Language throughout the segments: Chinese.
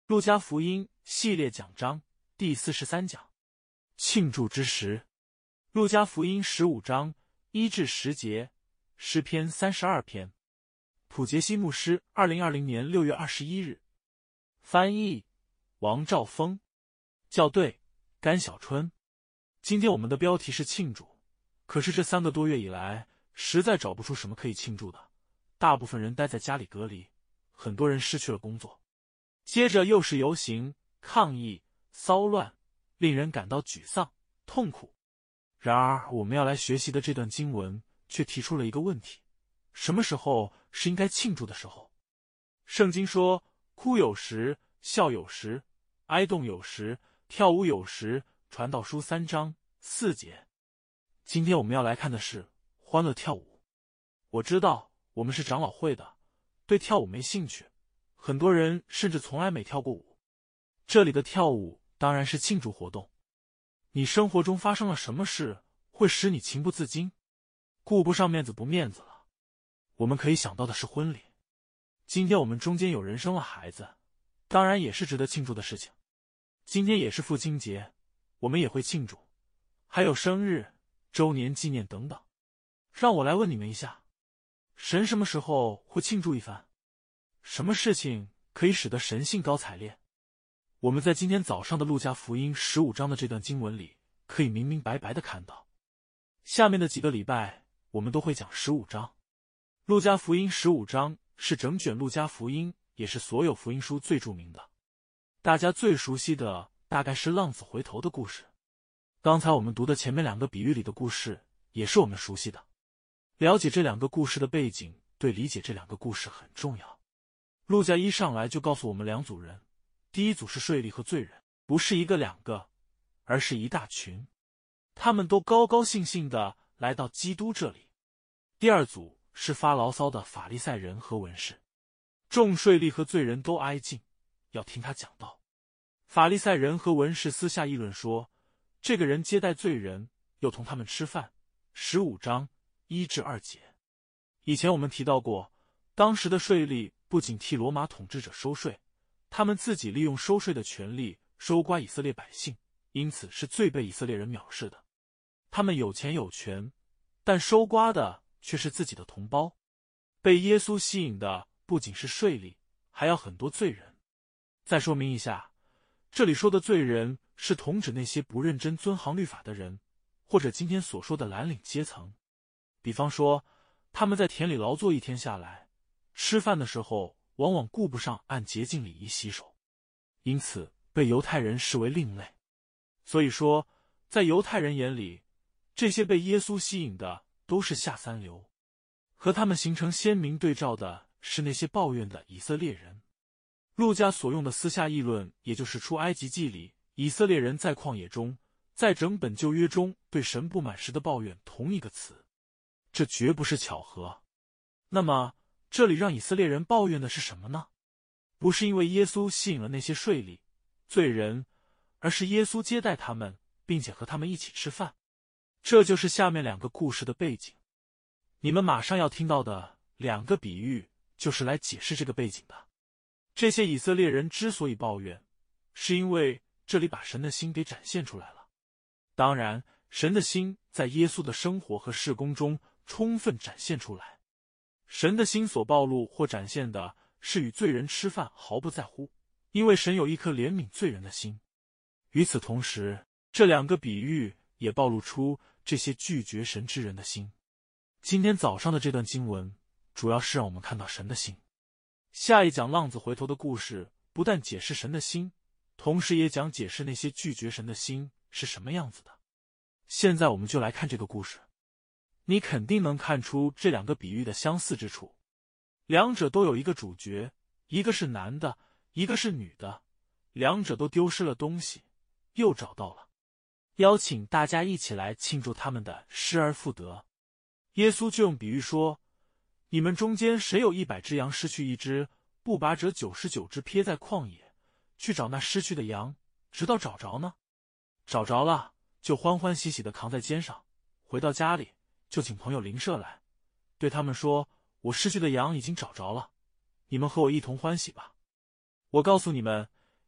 路加福音系列讲章第43讲，庆祝之时。路加福音15章1至10节，诗篇32篇。普杰西牧师2020年6月21日。翻译王兆峰。校对甘小春。今天我们的标题是庆祝，可是这3个多月以来，实在找不出什么可以庆祝的。大部分人待在家里隔离，很多人失去了工作。接着又是游行、抗议、骚乱，令人感到沮丧、痛苦。然而，我们要来学习的这段经文却提出了一个问题：什么时候是应该庆祝的时候？圣经说，哭有时，笑有时，哀恸有时，跳舞有时。传道书3章4节。今天我们要来看的是欢乐跳舞。我知道我们是长老会的，对跳舞没兴趣，很多人甚至从来没跳过舞。这里的跳舞当然是庆祝活动。你生活中发生了什么事会使你情不自禁，顾不上面子不面子了？我们可以想到的是婚礼。今天我们中间有人生了孩子，当然也是值得庆祝的事情。今天也是父亲节，我们也会庆祝，还有生日、周年纪念等等。让我来问你们一下，神什么时候会庆祝一番？什么事情可以使得神兴高采烈？我们在今天早上的路加福音15章的这段经文里，可以明明白白地看到。下面的几个礼拜，我们都会讲15章。路加福音15章是整卷路加福音，也是所有福音书最著名的。大家最熟悉的大概是浪子回头的故事。刚才我们读的前面2个比喻里的故事，也是我们熟悉的。了解这2个故事的背景，对理解这2个故事很重要。路加一上来就告诉我们2组人，第一组是税吏和罪人，不是1个2个，而是一大群。他们都高高兴兴地来到基督这里。第二组是发牢骚的法利赛人和文士，众税吏和罪人都挨近，要听他讲道。法利赛人和文士私下议论说，这个人接待罪人，又同他们吃饭。15章1至2节。以前我们提到过，当时的税吏不仅替罗马统治者收税，他们自己利用收税的权利收刮以色列百姓，因此是最被以色列人藐视的。他们有钱有权，但收刮的却是自己的同胞。被耶稣吸引的不仅是税吏，还有很多罪人。再说明一下，这里说的罪人是同指那些不认真遵行律法的人，或者今天所说的蓝领阶层。比方说，他们在田里劳作一天下来，吃饭的时候往往顾不上按洁净礼仪洗手，因此被犹太人视为另类。所以说，在犹太人眼里，这些被耶稣吸引的都是下三流。和他们形成鲜明对照的是那些抱怨的以色列人。路加所用的私下议论，也就是出埃及记里以色列人在旷野中，在整本旧约中对神不满时的抱怨同一个词，这绝不是巧合。那么这里让以色列人抱怨的是什么呢？不是因为耶稣吸引了那些税吏、罪人，而是耶稣接待他们，并且和他们一起吃饭。这就是下面2个故事的背景。你们马上要听到的2个比喻，就是来解释这个背景的。这些以色列人之所以抱怨，是因为这里把神的心给展现出来了。当然，神的心在耶稣的生活和事工中充分展现出来。神的心所暴露或展现的是与罪人吃饭毫不在乎，因为神有一颗怜悯罪人的心。与此同时，这2个比喻也暴露出这些拒绝神之人的心。今天早上的这段经文主要是让我们看到神的心。下一讲浪子回头的故事不但解释神的心，同时也讲解释那些拒绝神的心是什么样子的。现在我们就来看这个故事。你肯定能看出这2个比喻的相似之处。2者都有一个主角，一个是男的，一个是女的，2者都丢失了东西，又找到了。邀请大家一起来庆祝他们的失而复得。耶稣就用比喻说，你们中间谁有100只羊失去1只，不把这99只撇在旷野，去找那失去的羊，直到找着呢？找着了，就欢欢喜喜地扛在肩上，回到家里，就请朋友邻舍来，对他们说，我失去的羊已经找着了，你们和我一同欢喜吧。我告诉你们，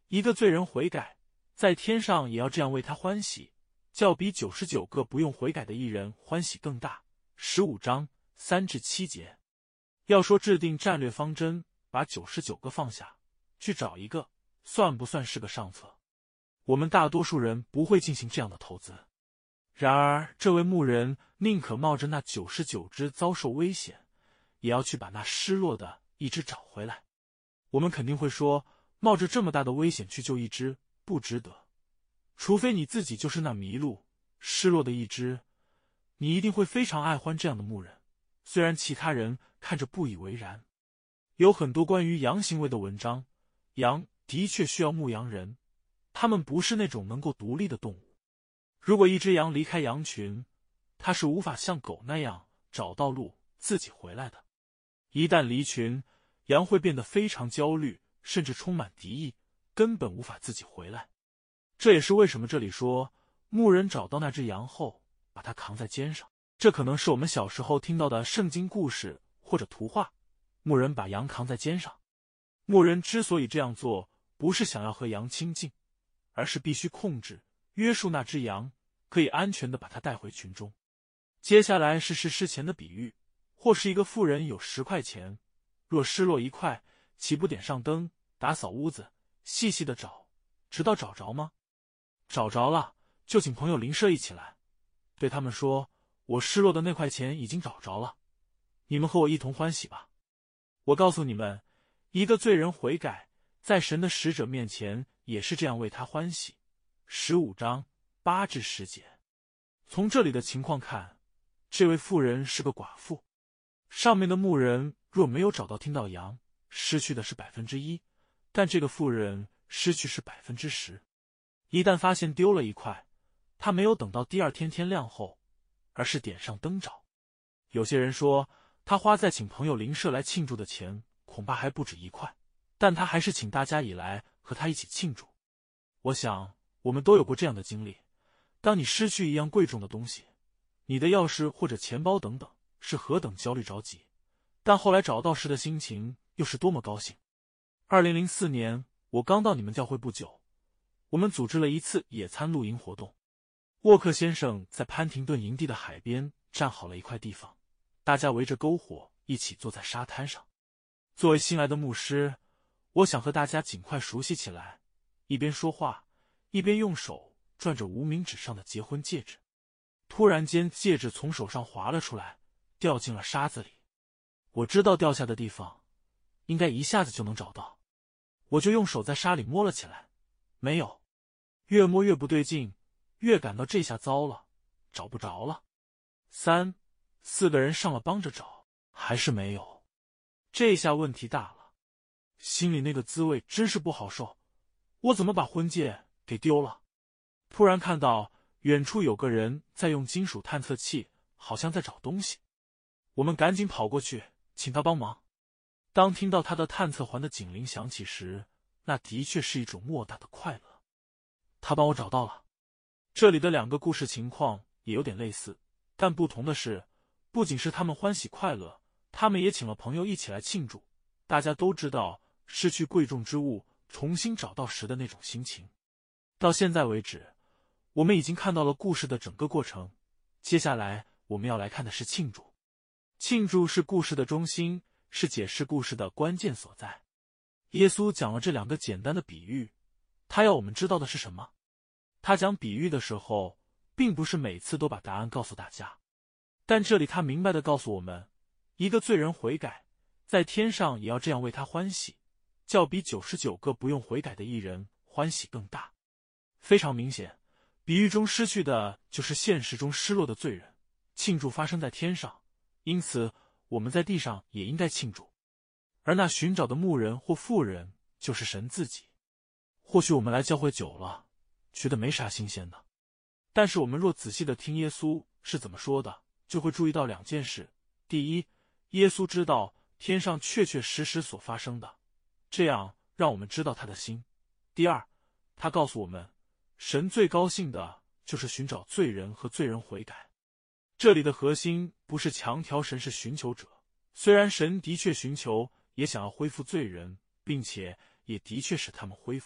一个罪人悔改，在天上也要这样为他欢喜，较比99个不用悔改的义人欢喜更大。15章3至7节。要说制定战略方针，把99个放下，去找一个，算不算是个上策？我们大多数人不会进行这样的投资。然而，这位牧人宁可冒着那99只遭受危险，也要去把那失落的一只找回来。我们肯定会说，冒着这么大的危险去救一只，不值得。除非你自己就是那迷路、失落的一只，你一定会非常爱欢这样的牧人，虽然其他人看着不以为然。有很多关于羊行为的文章，羊的确需要牧羊人，它们不是那种能够独立的动物。如果一只羊离开羊群，它是无法像狗那样找到路自己回来的。一旦离群，羊会变得非常焦虑，甚至充满敌意，根本无法自己回来。这也是为什么这里说，牧人找到那只羊后，把它扛在肩上。这可能是我们小时候听到的圣经故事或者图画，牧人把羊扛在肩上。牧人之所以这样做，不是想要和羊亲近，而是必须控制、约束那只羊，可以安全地把它带回群中。接下来是事前的比喻，或是一个妇人有10块钱，若失落1块，岂不点上灯，打扫屋子，细细的找，直到找着吗？找着了，就请朋友邻舍一起来，对他们说，我失落的那块钱已经找着了，你们和我一同欢喜吧。我告诉你们，一个罪人悔改，在神的使者面前也是这样为他欢喜。15章8至10节。从这里的情况看，这位妇人是个寡妇。上面的牧人若没有找到听到羊，失去的是1%，但这个妇人失去是10%。一旦发现丢了1块，他没有等到第二天天亮后，而是点上灯找。有些人说，他花在请朋友邻舍来庆祝的钱恐怕还不止1块，但他还是请大家以来和他一起庆祝。我想我们都有过这样的经历，当你失去一样贵重的东西，你的钥匙或者钱包等等，是何等焦虑着急，但后来找到时的心情又是多么高兴。2004年我刚到你们教会不久，我们组织了一次野餐露营活动。沃克先生在潘廷顿营地的海边站好了一块地方，大家围着篝火一起坐在沙滩上。作为新来的牧师，我想和大家尽快熟悉起来，一边说话，一边用手转着无名指上的结婚戒指。突然间，戒指从手上滑了出来，掉进了沙子里。我知道掉下的地方应该一下子就能找到，我就用手在沙里摸了起来，没有。越摸越不对劲，越感到这下糟了，找不着了。3、4个人上了帮着找，还是没有。这下问题大了，心里那个滋味真是不好受。我怎么把婚戒给丢了？突然看到远处有个人在用金属探测器，好像在找东西。我们赶紧跑过去，请他帮忙。当听到他的探测环的警铃响起时，那的确是一种莫大的快乐。他帮我找到了。这里的2个故事情况也有点类似，但不同的是，不仅是他们欢喜快乐，他们也请了朋友一起来庆祝。大家都知道失去贵重之物重新找到时的那种心情。到现在为止，我们已经看到了故事的整个过程，接下来我们要来看的是庆祝。庆祝是故事的中心，是解释故事的关键所在。耶稣讲了这2个简单的比喻，他要我们知道的是什么？他讲比喻的时候，并不是每次都把答案告诉大家，但这里他明白地告诉我们，一个罪人悔改，在天上也要这样为他欢喜，较比99个不用悔改的义人欢喜更大。非常明显，比喻中失去的就是现实中失落的罪人，庆祝发生在天上，因此我们在地上也应该庆祝。而那寻找的牧人或妇人就是神自己。或许我们来教会久了，觉得没啥新鲜的，但是我们若仔细的听耶稣是怎么说的，就会注意到2件事。第一，耶稣知道天上确确实实所发生的，这样让我们知道他的心。第二，他告诉我们，神最高兴的就是寻找罪人和罪人悔改。这里的核心不是强调神是寻求者，虽然神的确寻求，也想要恢复罪人，并且也的确使他们恢复，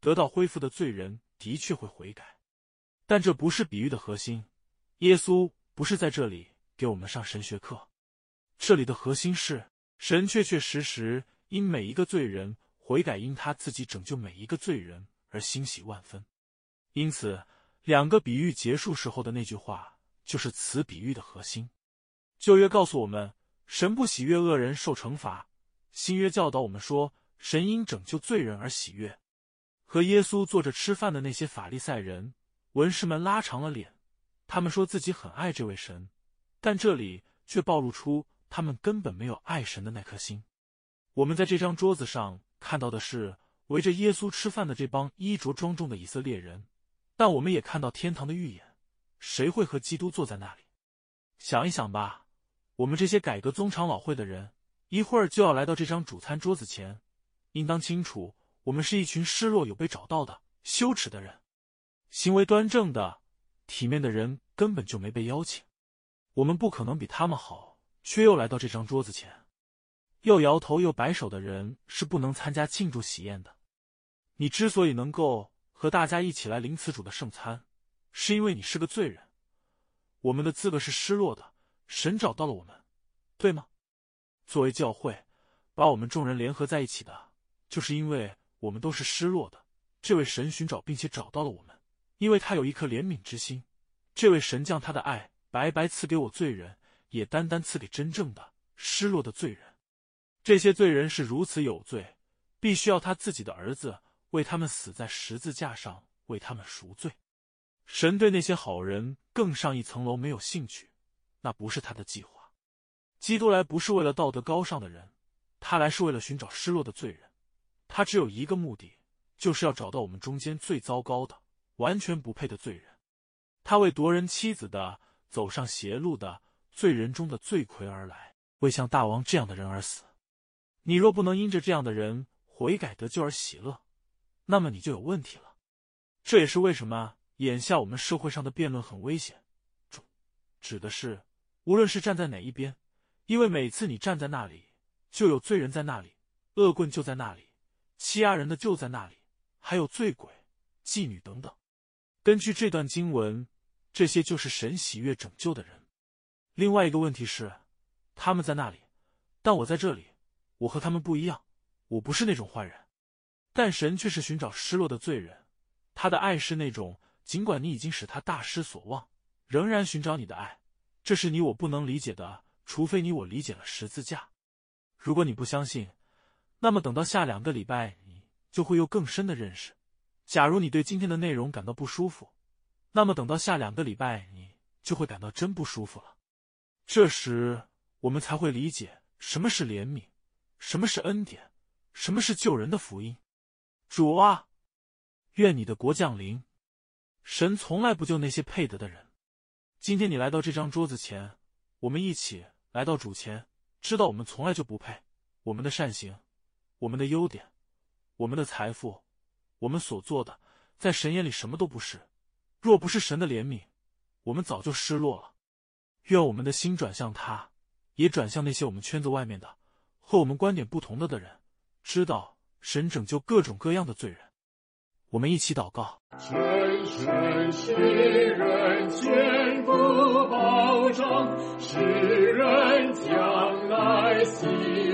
得到恢复的罪人的确会悔改。但这不是比喻的核心，耶稣不是在这里给我们上神学课。这里的核心是，神确确实实因每一个罪人悔改，因他自己拯救每一个罪人而欣喜万分。因此，两个比喻结束时候的那句话，就是此比喻的核心。旧约告诉我们，神不喜悦恶人受惩罚；新约教导我们说，神因拯救罪人而喜悦。和耶稣坐着吃饭的那些法利赛人、文士们拉长了脸，他们说自己很爱这位神，但这里却暴露出他们根本没有爱神的那颗心。我们在这张桌子上看到的是围着耶稣吃饭的这帮衣着庄重的以色列人，但我们也看到天堂的预言，谁会和基督坐在那里？想一想吧，我们这些改革宗长老会的人，一会儿就要来到这张主餐桌子前，应当清楚，我们是一群失落有被找到的羞耻的人，行为端正的体面的人根本就没被邀请，我们不可能比他们好，却又来到这张桌子前。又摇头又摆手的人是不能参加庆祝喜宴的。你之所以能够和大家一起来领此主的圣餐，是因为你是个罪人。我们的资格是失落的，神找到了我们，对吗？作为教会，把我们众人联合在一起的，就是因为我们都是失落的。这位神寻找并且找到了我们，因为他有一颗怜悯之心。这位神将他的爱白白赐给我罪人，也单单赐给真正的失落的罪人。这些罪人是如此有罪，必须要他自己的儿子为他们死在十字架上，为他们赎罪。神对那些好人更上一层楼没有兴趣，那不是他的计划。基督来不是为了道德高尚的人，他来是为了寻找失落的罪人。他只有一个目的，就是要找到我们中间最糟糕的、完全不配的罪人。他为夺人妻子的、走上邪路的、罪人中的罪魁而来，为像大王这样的人而死。你若不能因着这样的人悔改得救而喜乐，那么你就有问题了。这也是为什么眼下我们社会上的辩论很危险，指的是无论是站在哪一边，因为每次你站在那里，就有罪人在那里，恶棍就在那里，欺压人的就在那里，还有醉鬼、妓女等等。根据这段经文，这些就是神喜悦拯救的人。另外一个问题是，他们在那里，但我在这里，我和他们不一样，我不是那种坏人。但神却是寻找失落的罪人，他的爱是那种尽管你已经使他大失所望，仍然寻找你的爱。这是你我不能理解的，除非你我理解了十字架。如果你不相信，那么等到下2个礼拜，你就会有更深的认识。假如你对今天的内容感到不舒服，那么等到下2个礼拜，你就会感到真不舒服了。这时我们才会理解什么是怜悯，什么是恩典，什么是救人的福音。主啊，愿你的国降临。神从来不救那些配得的人。今天你来到这张桌子前，我们一起来到主前，知道我们从来就不配，我们的善行，我们的优点，我们的财富，我们所做的，在神眼里什么都不是。若不是神的怜悯，我们早就失落了。愿我们的心转向他，也转向那些我们圈子外面的和我们观点不同的人，知道神拯救各种各样的罪人。我们一起祷告。 神神世人全部保障，世人将来希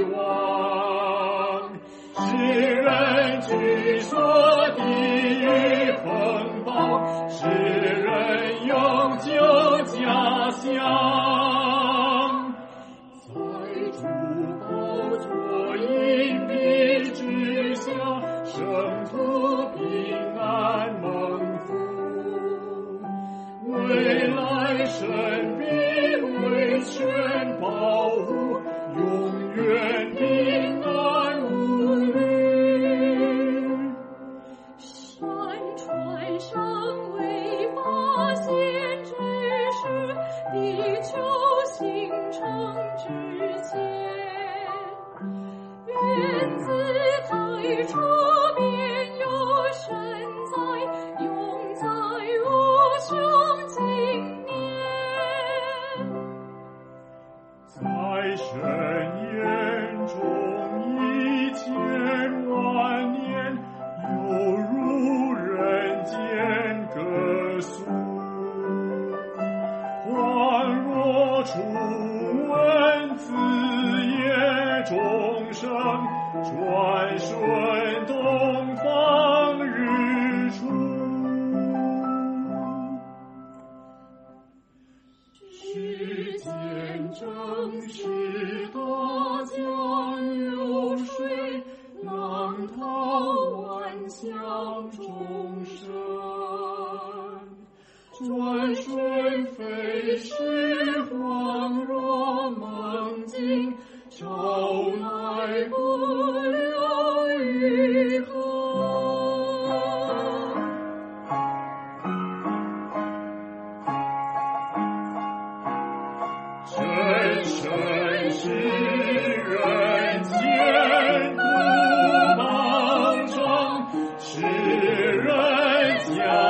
望，世人据说地狱风暴，世人永久家乡，在主宝座荫庇之下，圣徒平安蒙福，未来神必为全保护，永远平安无虑。 山川上未发现之时，地球形成之前，原自太初便有神在，永在无穷经年。 养众生。转瞬飞逝，恍若梦境，朝来不了余恨。真身是人间苦报障，世人将